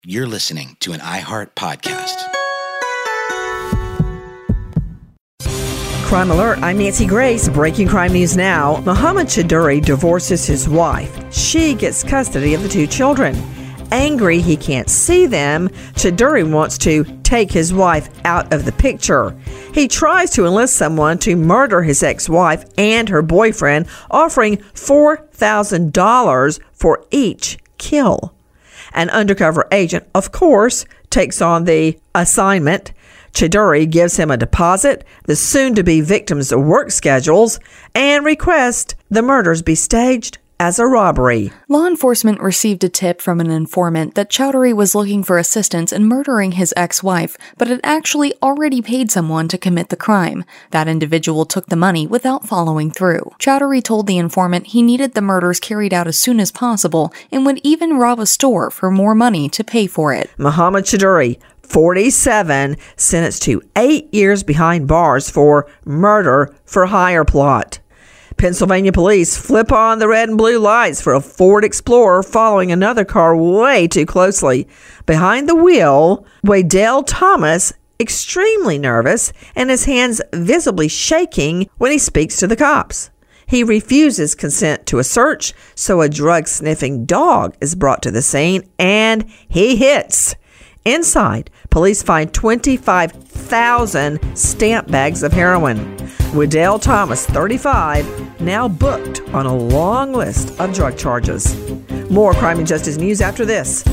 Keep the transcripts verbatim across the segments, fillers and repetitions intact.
You're listening to an iHeart podcast. Crime Alert, I'm Nancy Grace. Breaking crime news now. Mohammed Chiduri divorces his wife. She gets custody of the two children. Angry he can't see them, Chiduri wants to take his wife out of the picture. He tries to enlist someone to murder his ex-wife and her boyfriend, offering four thousand dollars for each kill. An undercover agent, of course, takes on the assignment. Chiduri gives him a deposit, the soon-to-be victim's work schedules, and requests the murders be staged as a robbery. Law enforcement received a tip from an informant that Chowdhury was looking for assistance in murdering his ex-wife, but had actually already paid someone to commit the crime. That individual took the money without following through. Chowdhury told the informant he needed the murders carried out as soon as possible and would even rob a store for more money to pay for it. Mohammed Chiduri, forty-seven, sentenced to eight years behind bars for murder for hire plot. Pennsylvania police flip on the red and blue lights for a Ford Explorer following another car way too closely. Behind the wheel, Waydell Thomas, extremely nervous and his hands visibly shaking when he speaks to the cops. He refuses consent to a search, so a drug-sniffing dog is brought to the scene and he hits. Inside, police find twenty-five thousand stamp bags of heroin. Waydell Thomas, thirty-five, now booked on a long list of drug charges. More crime and justice news after this.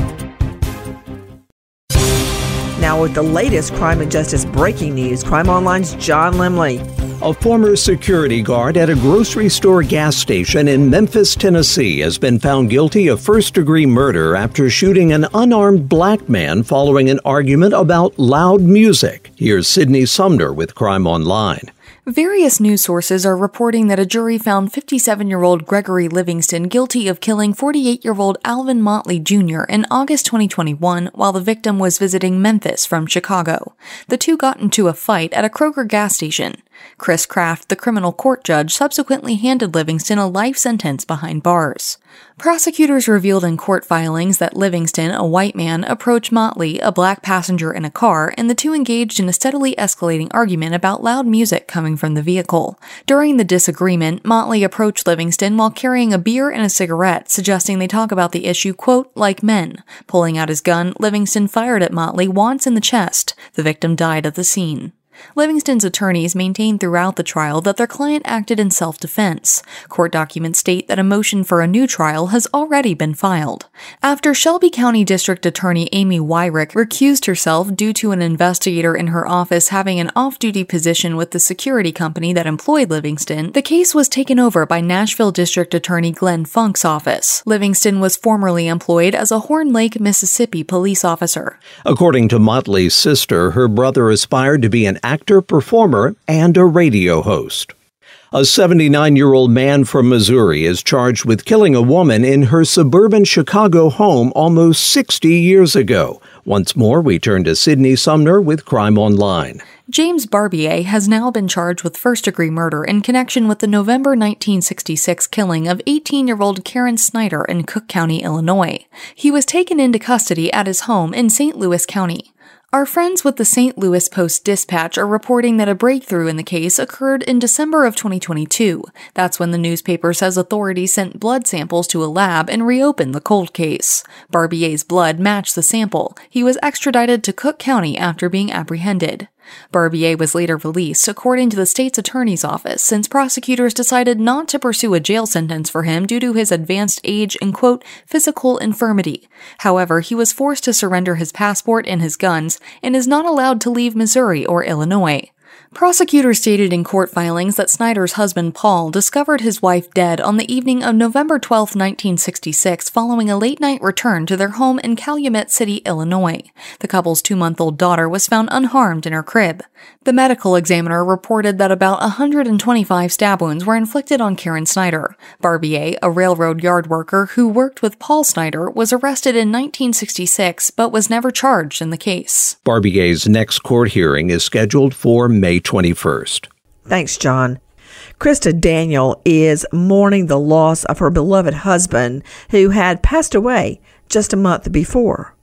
Now with the latest crime and justice breaking news, Crime Online's John Limley. A former security guard at a grocery store gas station in Memphis, Tennessee, has been found guilty of first-degree murder after shooting an unarmed black man following an argument about loud music. Here's Sydney Sumner with Crime Online. Various news sources are reporting that a jury found fifty-seven-year-old Gregory Livingston guilty of killing forty-eight-year-old Alvin Motley Junior in August twenty twenty-one while the victim was visiting Memphis from Chicago. The two got into a fight at a Kroger gas station. Chris Kraft, the criminal court judge, subsequently handed Livingston a life sentence behind bars. Prosecutors revealed in court filings that Livingston, a white man, approached Motley, a black passenger in a car, and the two engaged in a steadily escalating argument about loud music coming from the vehicle. During the disagreement, Motley approached Livingston while carrying a beer and a cigarette, suggesting they talk about the issue, quote, like men. Pulling out his gun, Livingston fired at Motley once in the chest. The victim died at the scene. Livingston's attorneys maintained throughout the trial that their client acted in self-defense. Court documents state that a motion for a new trial has already been filed. After Shelby County District Attorney Amy Wyrick recused herself due to an investigator in her office having an off-duty position with the security company that employed Livingston, the case was taken over by Nashville District Attorney Glenn Funk's office. Livingston was formerly employed as a Horn Lake, Mississippi police officer. According to Motley's sister, her brother aspired to be an actor, performer, and a radio host. A seventy-nine-year-old man from Missouri is charged with killing a woman in her suburban Chicago home almost sixty years ago. Once more, we turn to Sydney Sumner with Crime Online. James Barbier has now been charged with first-degree murder in connection with the November nineteen sixty-six killing of eighteen-year-old Karen Snyder in Cook County, Illinois. He was taken into custody at his home in Saint Louis County. Our friends with the Saint Louis Post-Dispatch are reporting that a breakthrough in the case occurred in December of twenty twenty-two. That's when the newspaper says authorities sent blood samples to a lab and reopened the cold case. Barbier's blood matched the sample. He was extradited to Cook County after being apprehended. Barbier was later released, according to the state's attorney's office, since prosecutors decided not to pursue a jail sentence for him due to his advanced age and, quote, physical infirmity. However, he was forced to surrender his passport and his guns and is not allowed to leave Missouri or Illinois. Prosecutors stated in court filings that Snyder's husband, Paul, discovered his wife dead on the evening of November twelfth, nineteen sixty-six, following a late-night return to their home in Calumet City, Illinois. The couple's two-month-old daughter was found unharmed in her crib. The medical examiner reported that about one hundred twenty-five stab wounds were inflicted on Karen Snyder. Barbier, a railroad yard worker who worked with Paul Snyder, was arrested in nineteen sixty-six but was never charged in the case. Barbier's next court hearing is scheduled for May twenty-first. Thanks, John. Krista Daniel is mourning the loss of her beloved husband who had passed away just a month before.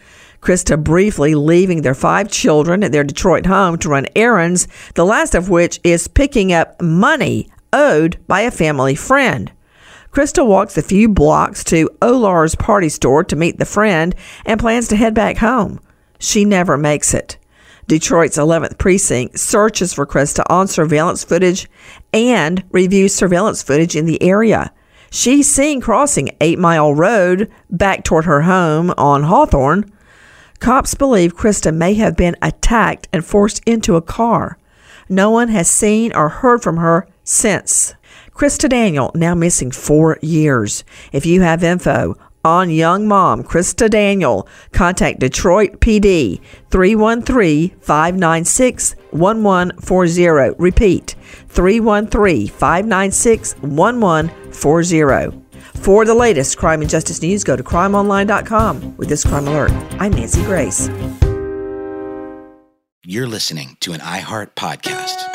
Krista briefly leaving their five children at their Detroit home to run errands, the last of which is picking up money owed by a family friend. Krista walks a few blocks to Olar's party store to meet the friend and plans to head back home. She never makes it. Detroit's eleventh precinct searches for Krista on surveillance footage and reviews surveillance footage in the area. She's seen crossing Eight Mile Road back toward her home on Hawthorne. Cops believe Krista may have been attacked and forced into a car. No one has seen or heard from her since. Krista Daniel, now missing four years. If you have info on young mom Krista Daniel, contact Detroit P D three one three, five nine six, one one four zero. Repeat, three one three, five nine six, one one four zero. For the latest crime and justice news, go to crime online dot com. With this crime alert, I'm Nancy Grace. You're listening to an iHeart podcast.